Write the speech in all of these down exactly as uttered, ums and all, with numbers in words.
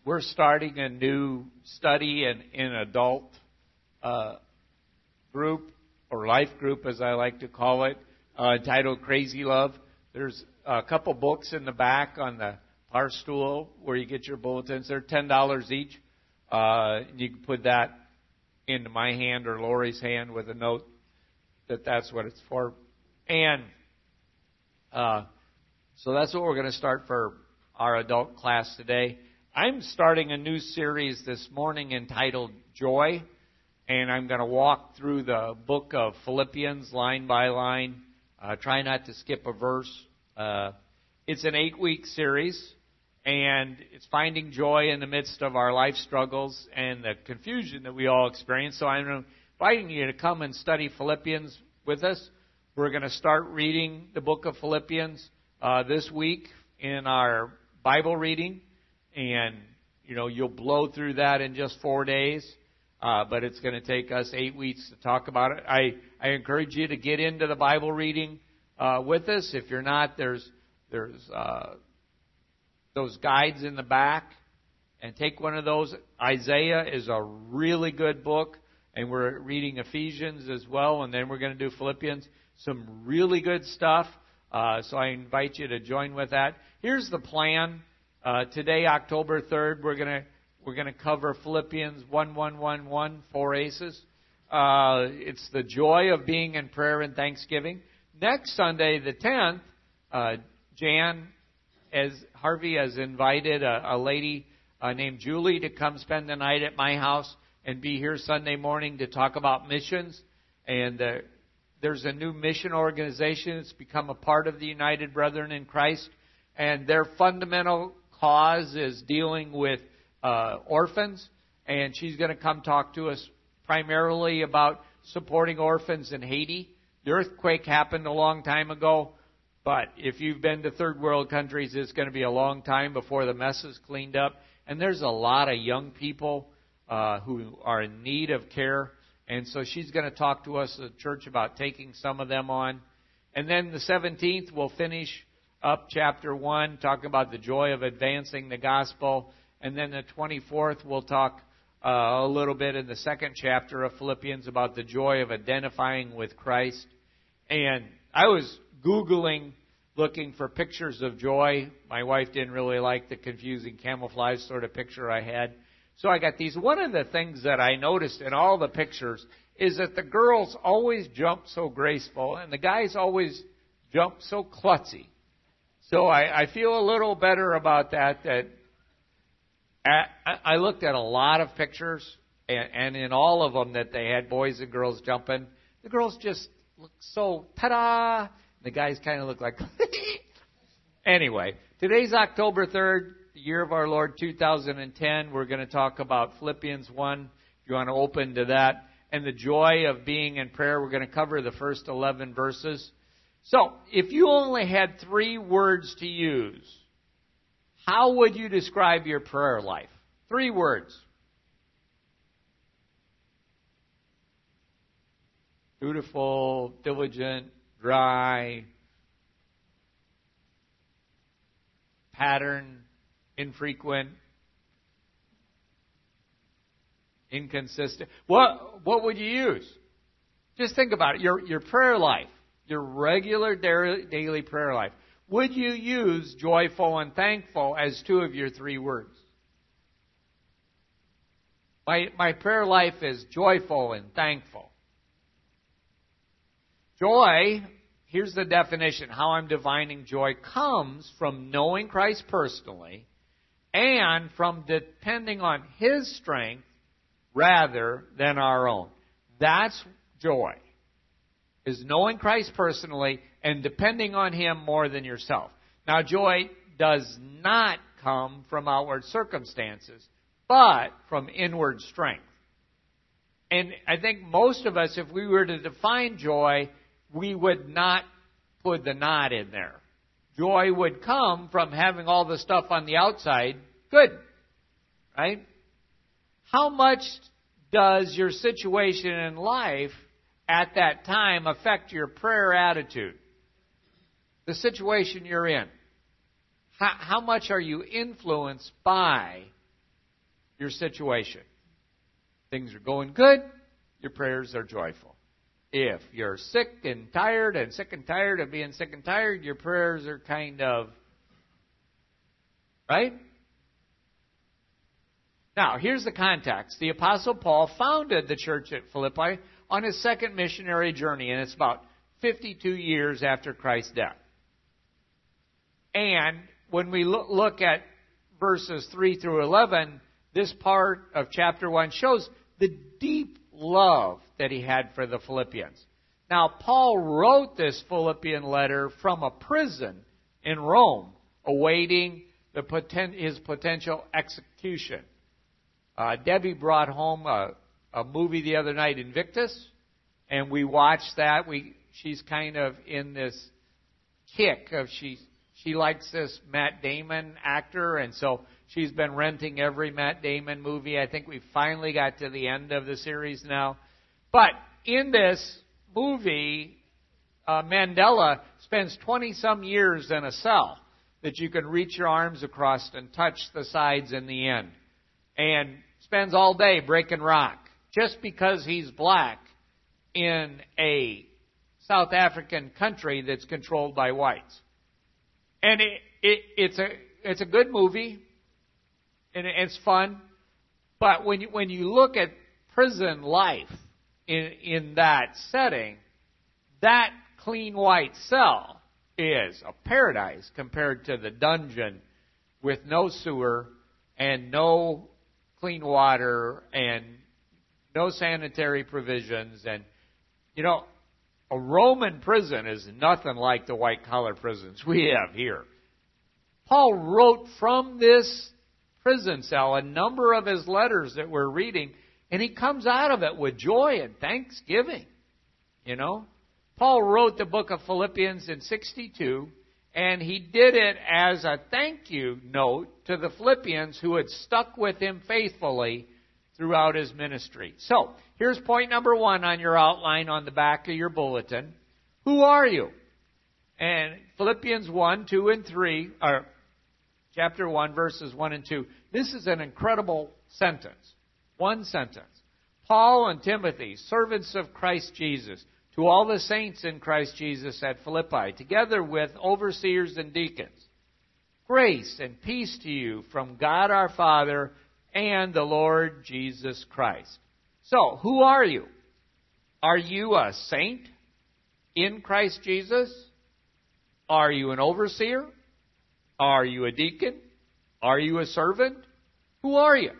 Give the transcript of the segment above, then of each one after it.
We're starting a new study in in adult uh, group, or life group as I like to call it, uh, entitled Crazy Love. There's a couple books in the back on the bar stool where you get your bulletins. They're ten dollars each. Uh, you can put that into my hand or Lori's hand with a note that that's what it's for. And uh, so that's what we're going to start for our adult class today. I'm starting a new series this morning entitled Joy, and I'm going to walk through the book of Philippians line by line. Uh, try not to skip a verse. Uh, it's an eight-week series, and it's finding joy in the midst of our life struggles and the confusion that we all experience. So I'm inviting you to come and study Philippians with us. We're going to start reading the book of Philippians uh, this week in our Bible reading. And, you know, you'll blow through that in just four days. Uh, but it's going to take us eight weeks to talk about it. I, I encourage you to get into the Bible reading uh, with us. If you're not, there's there's uh, those guides in the back. And take one of those. Isaiah is a really good book. And we're reading Ephesians as well. And then we're going to do Philippians. Some really good stuff. Uh, so I invite you to join with that. Here's the plan. Uh, today, October third, we're gonna we're gonna cover Philippians one, one, one, one, four aces. Uh, it's the joy of being in prayer and thanksgiving. Next Sunday, the tenth, uh, Jan, as Harvey has invited a, a lady uh, named Julie to come spend the night at my house and be here Sunday morning to talk about missions. And uh, there's a new mission organization. It's become a part of the United Brethren in Christ, and their fundamental cause is dealing with uh, orphans, and she's going to come talk to us primarily about supporting orphans in Haiti. The earthquake happened a long time ago, but if you've been to third world countries, it's going to be a long time before the mess is cleaned up. And there's a lot of young people uh, who are in need of care, and so she's going to talk to us at church about taking some of them on. And then the seventeenth, we'll finish up chapter one, talking about the joy of advancing the gospel. And then the twenty-fourth, we'll talk uh, a little bit in the second chapter of Philippians about the joy of identifying with Christ. And I was Googling, looking for pictures of joy. My wife didn't really like the confusing camouflage sort of picture I had. So I got these. One of the things that I noticed in all the pictures is that the girls always jump so graceful and the guys always jump so klutzy. So I, I feel a little better about that. That at, I looked at a lot of pictures, and, and in all of them that they had boys and girls jumping. The girls just look so ta-da. The guys kind of look like. Anyway, today's October third, the year of our Lord two thousand ten. We're going to talk about Philippians one. If you want to open to that, and the joy of being in prayer. We're going to cover the first eleven verses. So, if you only had three words to use, how would you describe your prayer life? Three words. Dutiful, diligent, dry, pattern, infrequent, inconsistent. What what would you use? Just think about it. Your your prayer life. Your regular daily prayer life. Would you use joyful and thankful as two of your three words? My, my prayer life is joyful and thankful. Joy, here's the definition, how I'm defining joy, comes from knowing Christ personally and from depending on His strength rather than our own. That's joy. Is knowing Christ personally and depending on Him more than yourself. Now, joy does not come from outward circumstances, but from inward strength. And I think most of us, if we were to define joy, we would not put the not in there. Joy would come from having all the stuff on the outside good, right? How much does your situation in life at that time affect your prayer attitude? The situation you're in. How, how much are you influenced by your situation. Things are going good, your prayers are joyful. If you're sick and tired and sick and tired of being sick and tired, your prayers are kind of, right? Now, here's the context. The Apostle Paul founded the church at Philippi on his second missionary journey, and it's about fifty-two years after Christ's death. And when we look at verses three through eleven, this part of chapter one shows the deep love that he had for the Philippians. Now, Paul wrote this Philippian letter from a prison in Rome, awaiting the poten- his potential execution. Uh, Debbie brought home a, a movie the other night, Invictus, and we watched that. We she's kind of in this kick of she she likes this Matt Damon actor, and so she's been renting every Matt Damon movie. I think we finally got to the end of the series now. But in this movie, uh, Mandela spends twenty-some years in a cell that you can reach your arms across and touch the sides in the end. And spends all day breaking rock just because he's black in a South African country that's controlled by whites. And it, it, it's a it's a good movie, and it's fun. But when you, when you look at prison life in in that setting, that clean white cell is a paradise compared to the dungeon with no sewer and no clean water and no sanitary provisions. And, you know, a Roman prison is nothing like the white-collar prisons we have here. Paul wrote from this prison cell a number of his letters that we're reading, and he comes out of it with joy and thanksgiving. You know, Paul wrote the book of Philippians in sixty-two, and he did it as a thank you note to the Philippians who had stuck with him faithfully throughout his ministry. So, here's point number one on your outline on the back of your bulletin. Who are you? And Philippians one, two, and three, or chapter one, verses one and two. This is an incredible sentence. One sentence. Paul and Timothy, servants of Christ Jesus, to all the saints in Christ Jesus at Philippi, together with overseers and deacons. Grace and peace to you from God our Father and the Lord Jesus Christ. So, who are you? Are you a saint in Christ Jesus? Are you an overseer? Are you a deacon? Are you a servant? Who are you?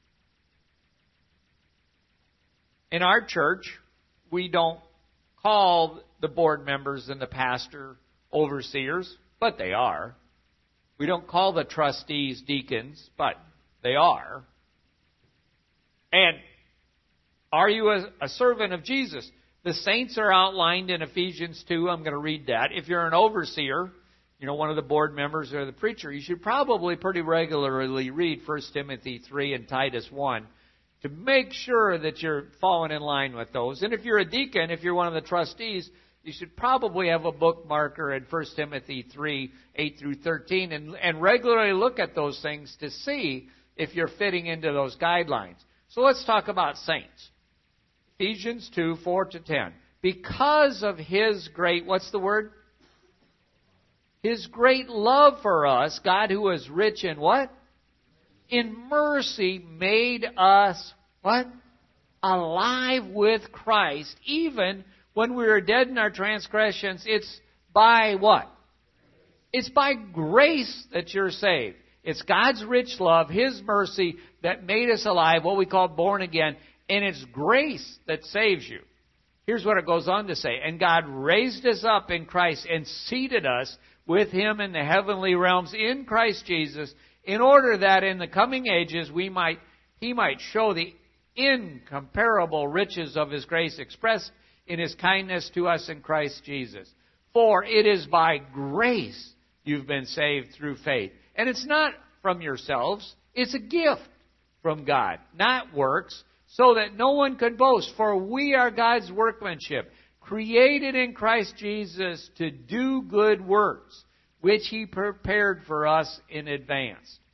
In our church, we don't call the board members and the pastor overseers, but they are. We don't call the trustees deacons, but they are. And are you a, a servant of Jesus? The saints are outlined in Ephesians two. I'm going to read that. If you're an overseer, you know, one of the board members or the preacher, you should probably pretty regularly read First Timothy three and Titus one to make sure that you're falling in line with those. And if you're a deacon, if you're one of the trustees, you should probably have a bookmarker in First Timothy three, eight through thirteen, and, and regularly look at those things to see if you're fitting into those guidelines. So let's talk about saints. Ephesians two, four to ten. Because of His great, what's the word? His great love for us, God who is rich in what? In mercy made us, what? Alive with Christ, even when we were dead in our transgressions. It's by what? It's by grace that you're saved. It's God's rich love, His mercy that made us alive, what we call born again, and it's grace that saves you. Here's what it goes on to say. And God raised us up in Christ and seated us with Him in the heavenly realms in Christ Jesus, in order that in the coming ages we might, He might show the incomparable riches of His grace expressed in His kindness to us in Christ Jesus. For it is by grace you've been saved through faith. And it's not from yourselves, it's a gift from God, not works, so that no one could boast. For we are God's workmanship, created in Christ Jesus to do good works, which He prepared for us in advance.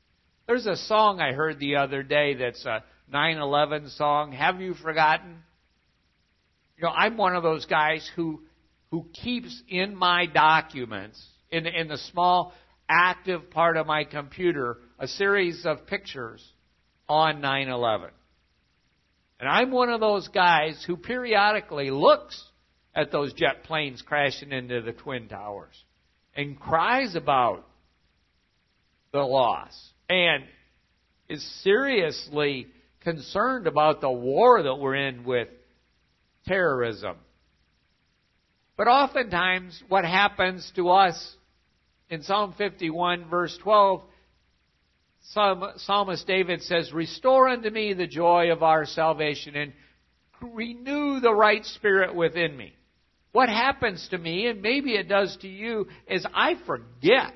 There's a song I heard the other day that's a nine eleven song, Have You Forgotten? You know, I'm one of those guys who who keeps in my documents, in, in the small active part of my computer, a series of pictures on nine eleven. And I'm one of those guys who periodically looks at those jet planes crashing into the Twin Towers and cries about the loss and is seriously concerned about the war that we're in with terrorism. But oftentimes what happens to us in Psalm fifty-one, verse twelve, Psalmist David says, Restore unto me the joy of our salvation and renew the right spirit within me. What happens to me, and maybe it does to you, is I forget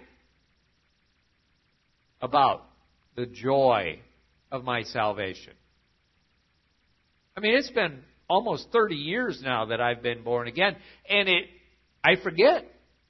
about the joy of my salvation. I mean, it's been almost thirty years now that I've been born again, and it I forget.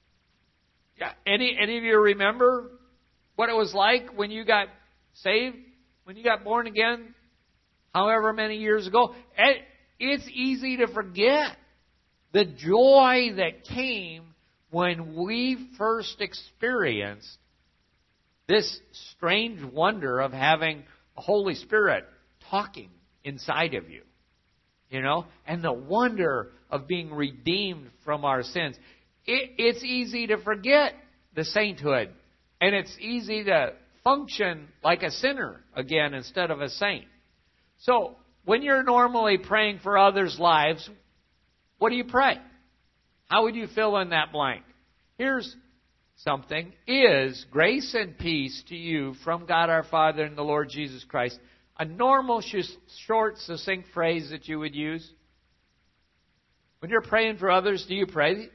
Any any of you remember what it was like when you got saved, when you got born again, however many years ago? It's easy to forget the joy that came when we first experienced this strange wonder of having the Holy Spirit talking inside of you. You know, and the wonder of being redeemed from our sins. It, it's easy to forget the sainthood. And it's easy to function like a sinner again instead of a saint. So, when you're normally praying for others' lives, what do you pray? How would you fill in that blank? Here's something. Is grace and peace to you from God our Father and the Lord Jesus Christ a normal, short, succinct phrase that you would use? When you're praying for others, do you pray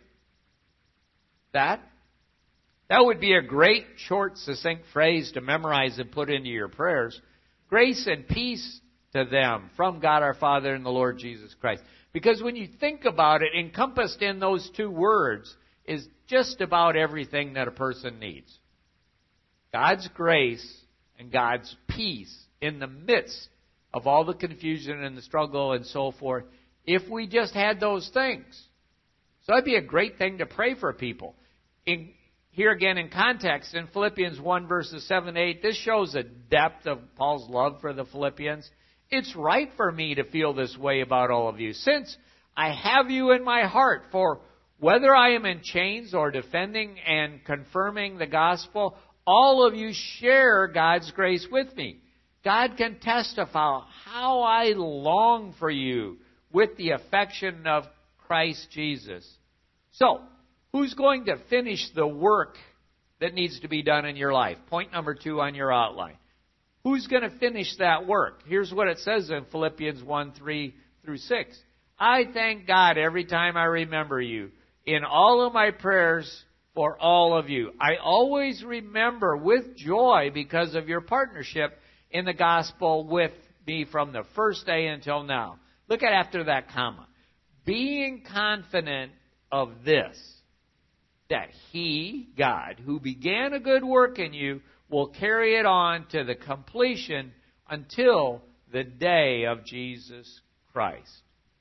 that? That would be a great, short, succinct phrase to memorize and put into your prayers. Grace and peace to them from God our Father and the Lord Jesus Christ. Because when you think about it, encompassed in those two words is just about everything that a person needs. God's grace and God's peace in the midst of all the confusion and the struggle and so forth, if we just had those things. So that'd be a great thing to pray for people. In, here again in context, in Philippians one, verses seven to eight, this shows the depth of Paul's love for the Philippians. It's right for me to feel this way about all of you, since I have you in my heart, for whether I am in chains or defending and confirming the gospel, all of you share God's grace with me. God can testify how I long for you with the affection of Christ Jesus. So, who's going to finish the work that needs to be done in your life? Point number two on your outline. Who's going to finish that work? Here's what it says in Philippians one, three through six. I thank God every time I remember you in all of my prayers for all of you. I always remember with joy because of your partnership in the gospel with me from the first day until now. Look at after that comma. Being confident of this, that He, God, who began a good work in you, will carry it on to the completion until the day of Jesus Christ.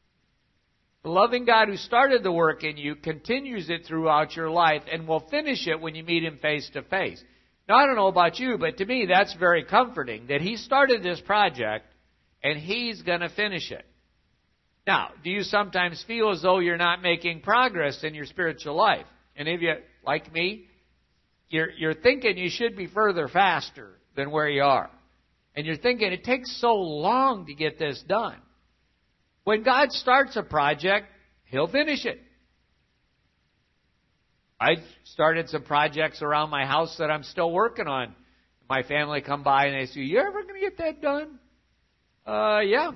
The loving God who started the work in you continues it throughout your life and will finish it when you meet Him face to face. Now, I don't know about you, but to me that's very comforting that He started this project and He's going to finish it. Now, do you sometimes feel as though you're not making progress in your spiritual life? Any of you, like me, you're, you're thinking you should be further faster than where you are. And you're thinking it takes so long to get this done. When God starts a project, He'll finish it. I started some projects around my house that I'm still working on. My family come by and they say, you ever going to get that done? Uh, yeah.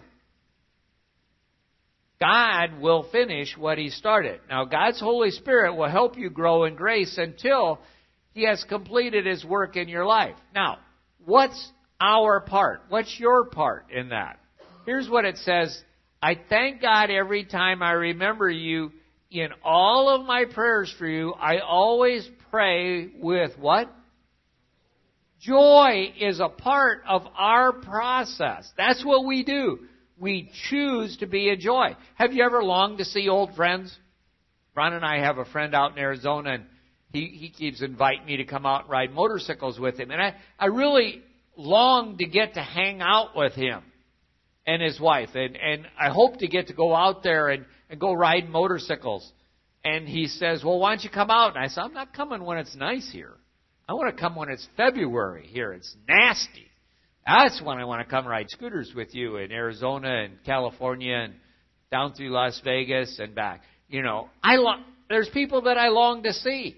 God will finish what He started. Now, God's Holy Spirit will help you grow in grace until He has completed His work in your life. Now, what's our part? What's your part in that? Here's what it says. I thank God every time I remember you. In all of my prayers for you, I always pray with what? Joy is a part of our process. That's what we do. We choose to be a joy. Have you ever longed to see old friends? Ron and I have a friend out in Arizona, and he, he keeps inviting me to come out and ride motorcycles with him. And I, I really long to get to hang out with him and his wife. And, and I hope to get to go out there and, and go ride motorcycles. And he says, well, why don't you come out? And I said, I'm not coming when it's nice here. I want to come when it's February here. It's nasty. That's when I want to come ride scooters with you in Arizona and California and down through Las Vegas and back. You know, I lo- there's people that I long to see.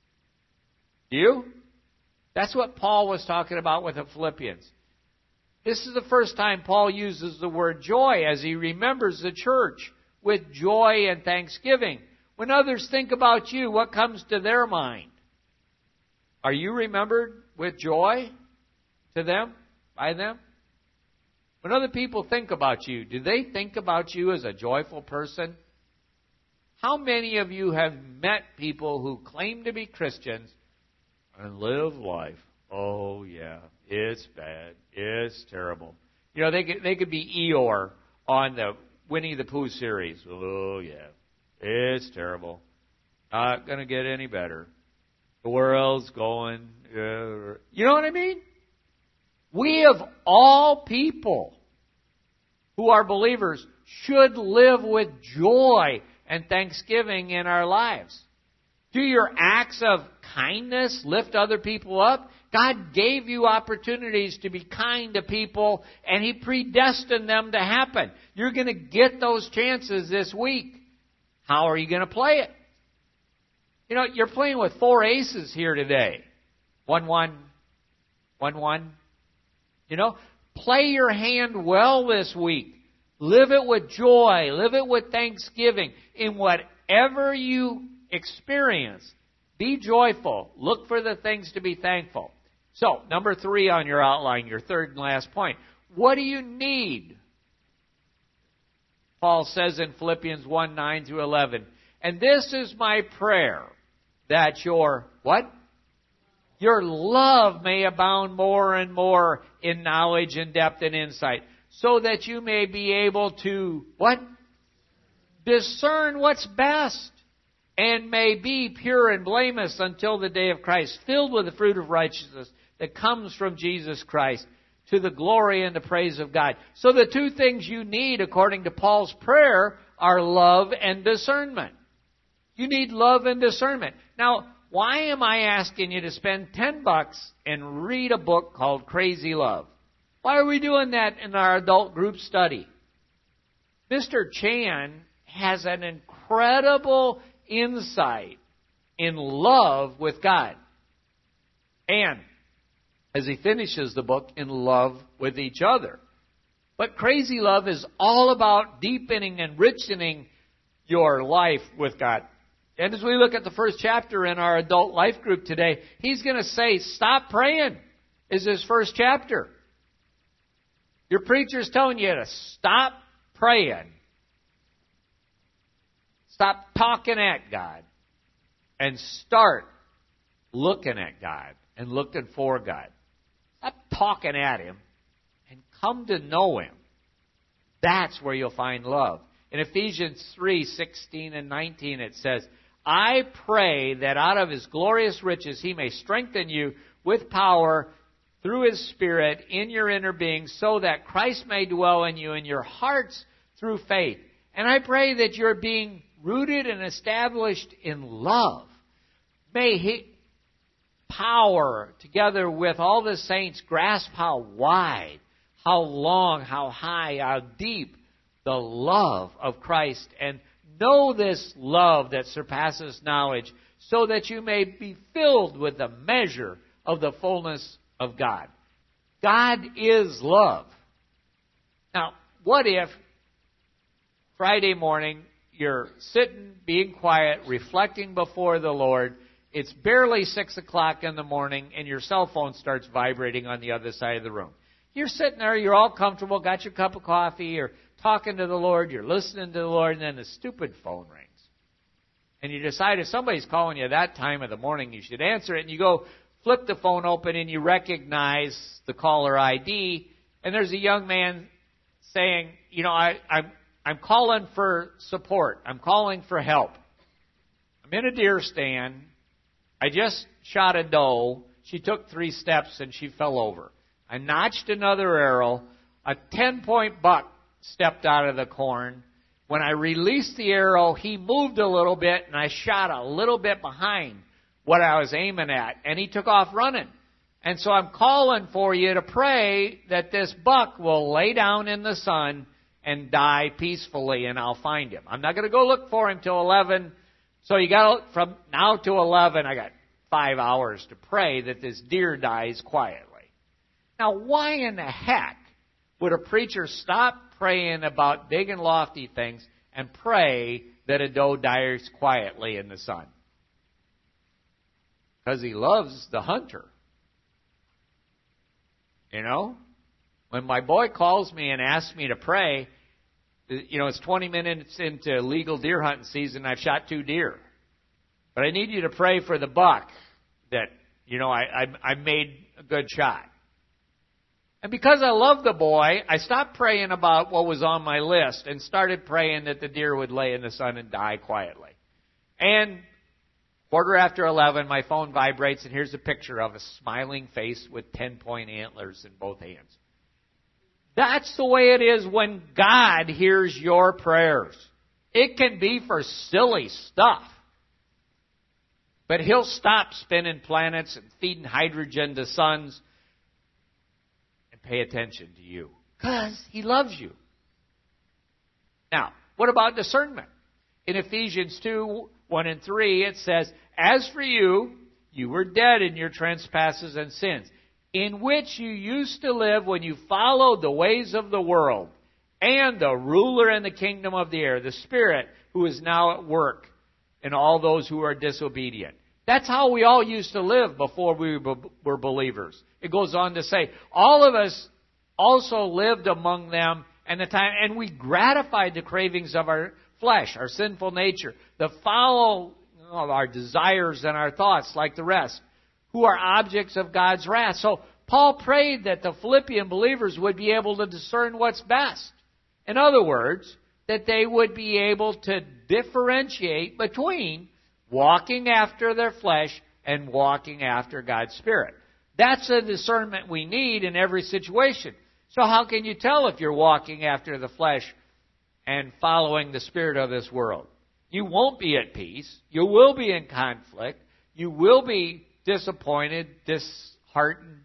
Do you? That's what Paul was talking about with the Philippians. This is the first time Paul uses the word joy as he remembers the church with joy and thanksgiving. When others think about you, what comes to their mind? Are you remembered with joy to them, by them? When other people think about you, do they think about you as a joyful person? How many of you have met people who claim to be Christians and live life? Oh, yeah, it's bad. It's terrible. You know, they could, they could be Eeyore on the Winnie the Pooh series. Oh, yeah, it's terrible. Not going to get any better. The world's going... Uh, you know what I mean? We of all people who are believers should live with joy and thanksgiving in our lives. Do your acts of kindness lift other people up? God gave you opportunities to be kind to people, and He predestined them to happen. You're going to get those chances this week. How are you going to play it? You know, you're playing with four aces here today. One, one, one, one. You know, play your hand well this week. Live it with joy. Live it with thanksgiving. In whatever you experience, be joyful. Look for the things to be thankful. So, number three on your outline, your third and last point. What do you need? Paul says in Philippians one, nine through eleven, and this is my prayer, that your, what? Your love may abound more and more in knowledge and depth and insight, so that you may be able to, what? Discern what's best, and may be pure and blameless until the day of Christ, filled with the fruit of righteousness that comes from Jesus Christ, to the glory and the praise of God. So the two things you need, according to Paul's prayer, are love and discernment. You need love and discernment. Now, why am I asking you to spend ten bucks and read a book called Crazy Love? Why are we doing that in our adult group study? Mister Chan has an incredible insight in love with God. And as he finishes the book, in love with each other. But Crazy Love is all about deepening and enriching your life with God. And as we look at the first chapter in our adult life group today, he's going to say, stop praying, is his first chapter. Your preacher's telling you to stop praying. Stop talking at God. And start looking at God and looking for God. Stop talking at Him and come to know Him. That's where you'll find love. In Ephesians three, sixteen and nineteen it says, I pray that out of His glorious riches He may strengthen you with power through His Spirit in your inner being, so that Christ may dwell in you in your hearts through faith. And I pray that you're being rooted and established in love. May He, power, together with all the saints, grasp how wide, how long, how high, how deep the love of Christ, and know this love that surpasses knowledge, so that you may be filled with the measure of the fullness of God. God is love. Now, what if Friday morning you're sitting, being quiet, reflecting before the Lord, it's barely six o'clock in the morning, and your cell phone starts vibrating on the other side of the room. You're sitting there, you're all comfortable, got your cup of coffee, you're talking to the Lord, you're listening to the Lord, and then the stupid phone rings. And you decide if somebody's calling you that time of the morning, you should answer it, and you go flip the phone open and you recognize the caller I D, and there's a young man saying, you know, I, I'm, I'm calling for support. I'm calling for help. I'm in a deer stand. I just shot a doe. She took three steps and she fell over. I notched another arrow. A ten-point buck stepped out of the corn. When I released the arrow, he moved a little bit, and I shot a little bit behind what I was aiming at, and he took off running. And so I'm calling for you to pray that this buck will lay down in the sun and die peacefully, and I'll find him. I'm not going to go look for him till eleven. So you got from now to eleven, I got five hours to pray that this deer dies quietly. Now, why in the heck would a preacher stop praying about big and lofty things and pray that a doe dies quietly in the sun? Because he loves the hunter. You know? When my boy calls me and asks me to pray, you know, it's twenty minutes into legal deer hunting season, I've shot two deer. But I need you to pray for the buck that, you know, I, I, I made a good shot. And because I love the boy, I stopped praying about what was on my list and started praying that the deer would lay in the sun and die quietly. And quarter after eleven, my phone vibrates, and here's a picture of a smiling face with ten-point antlers in both hands. That's the way it is when God hears your prayers. It can be for silly stuff. But He'll stop spinning planets and feeding hydrogen to suns and pay attention to you. Because He loves you. Now, what about discernment? In Ephesians two, one and three, it says, "As for you, you were dead in your trespasses and sins, in which you used to live when you followed the ways of the world, and the ruler in the kingdom of the air, the Spirit who is now at work in all those who are disobedient." That's how we all used to live before we were believers. It goes on to say, all of us also lived among them and the time, and we gratified the cravings of our flesh, our sinful nature, the foul of our desires and our thoughts like the rest, who are objects of God's wrath. So Paul prayed that the Philippian believers would be able to discern what's best. In other words, that they would be able to differentiate between walking after their flesh and walking after God's Spirit. That's the discernment we need in every situation. So how can you tell if you're walking after the flesh and following the spirit of this world? You won't be at peace. You will be in conflict. You will be disappointed, disheartened.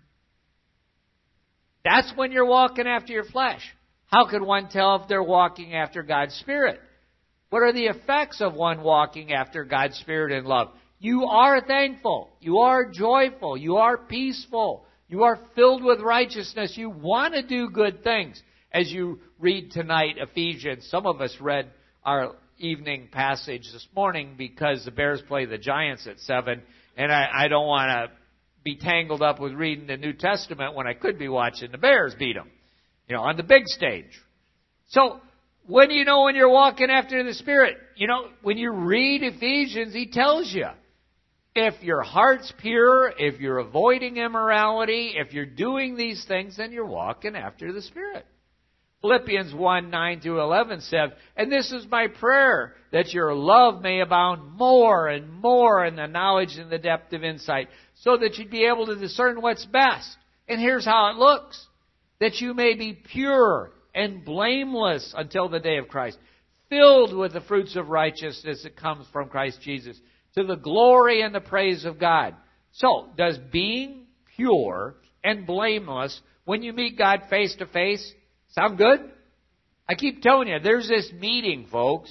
That's when you're walking after your flesh. How can one tell if they're walking after God's Spirit? What are the effects of one walking after God's Spirit in love? You are thankful. You are joyful. You are peaceful. You are filled with righteousness. You want to do good things. As you read tonight, Ephesians, some of us read our evening passage this morning because the Bears play the Giants at seven, and I, I don't want to be tangled up with reading the New Testament when I could be watching the Bears beat them, you know, on the big stage. So, when do you know when you're walking after the Spirit? You know, when you read Ephesians, he tells you, if your heart's pure, if you're avoiding immorality, if you're doing these things, then you're walking after the Spirit. Philippians one, nine through eleven says, "And this is my prayer, that your love may abound more and more in the knowledge and the depth of insight, so that you'd be able to discern what's best." And here's how it looks. "That you may be pure and blameless until the day of Christ, filled with the fruits of righteousness that comes from Christ Jesus, to the glory and the praise of God." So, does being pure and blameless when you meet God face to face sound good? I keep telling you, there's this meeting, folks,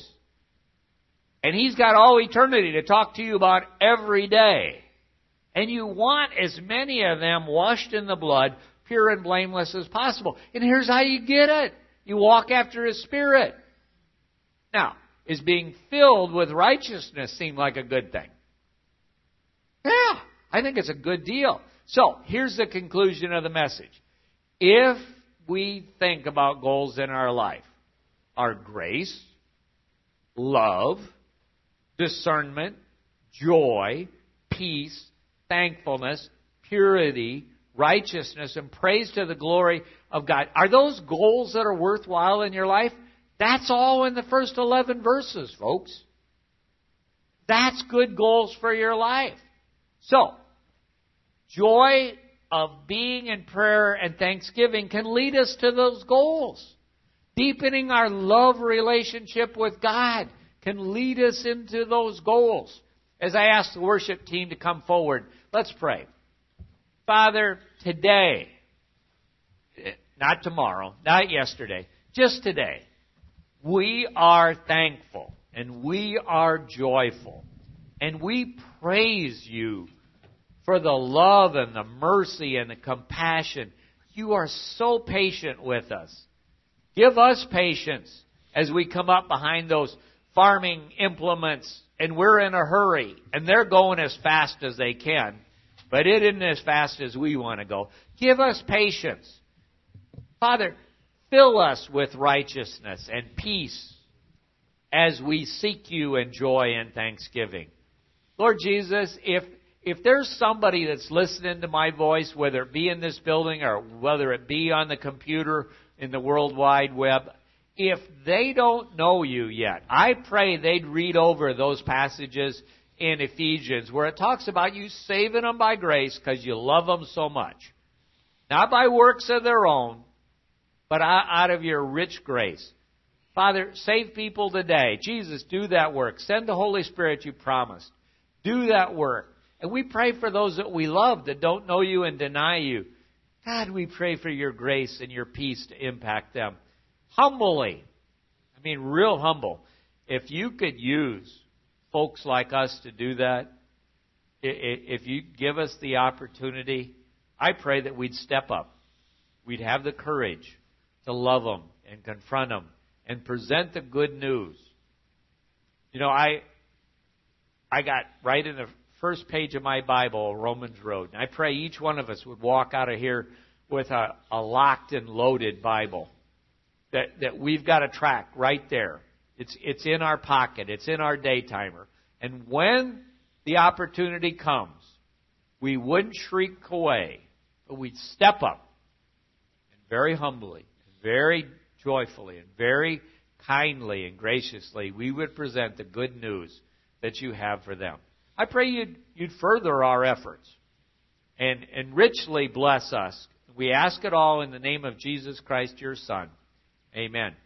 and He's got all eternity to talk to you about every day. And you want as many of them washed in the blood, pure and blameless as possible. And here's how you get it. You walk after His Spirit. Now, is being filled with righteousness seem like a good thing? Yeah, I think it's a good deal. So, here's the conclusion of the message. If we think about goals in our life, our grace, love, discernment, joy, peace, thankfulness, purity, righteousness, and praise to the glory of God. Are those goals that are worthwhile in your life? That's all in the first eleven verses, folks. That's good goals for your life. So, joy of being in prayer and thanksgiving can lead us to those goals. Deepening our love relationship with God can lead us into those goals. As I ask the worship team to come forward, let's pray. Father, today, not tomorrow, not yesterday, just today, we are thankful and we are joyful and we praise you for the love and the mercy and the compassion. You are so patient with us. Give us patience as we come up behind those farming implements and we're in a hurry and they're going as fast as they can, but it isn't as fast as we want to go. Give us patience. Father, fill us with righteousness and peace as we seek you in joy and thanksgiving. Lord Jesus, if if there's somebody that's listening to my voice, whether it be in this building or whether it be on the computer in the World Wide Web, if they don't know you yet, I pray they'd read over those passages in Ephesians where it talks about you saving them by grace because you love them so much. Not by works of their own, but out of your rich grace. Father, save people today. Jesus, do that work. Send the Holy Spirit you promised. Do that work. And we pray for those that we love that don't know you and deny you. God, we pray for your grace and your peace to impact them. Humbly. I mean, real humble. If you could use folks like us to do that, if you give us the opportunity, I pray that we'd step up. We'd have the courage to love them and confront them and present the good news. You know, I I got right in the first page of my Bible, Romans Road. And I pray each one of us would walk out of here with a, a locked and loaded Bible that, that we've got a track right there. It's, it's in our pocket. It's in our day timer. And when the opportunity comes, we wouldn't shrink away, but we'd step up and very humbly, and very joyfully, and very kindly and graciously, we would present the good news that you have for them. I pray you'd, you'd further our efforts and, and richly bless us. We ask it all in the name of Jesus Christ, your Son. Amen.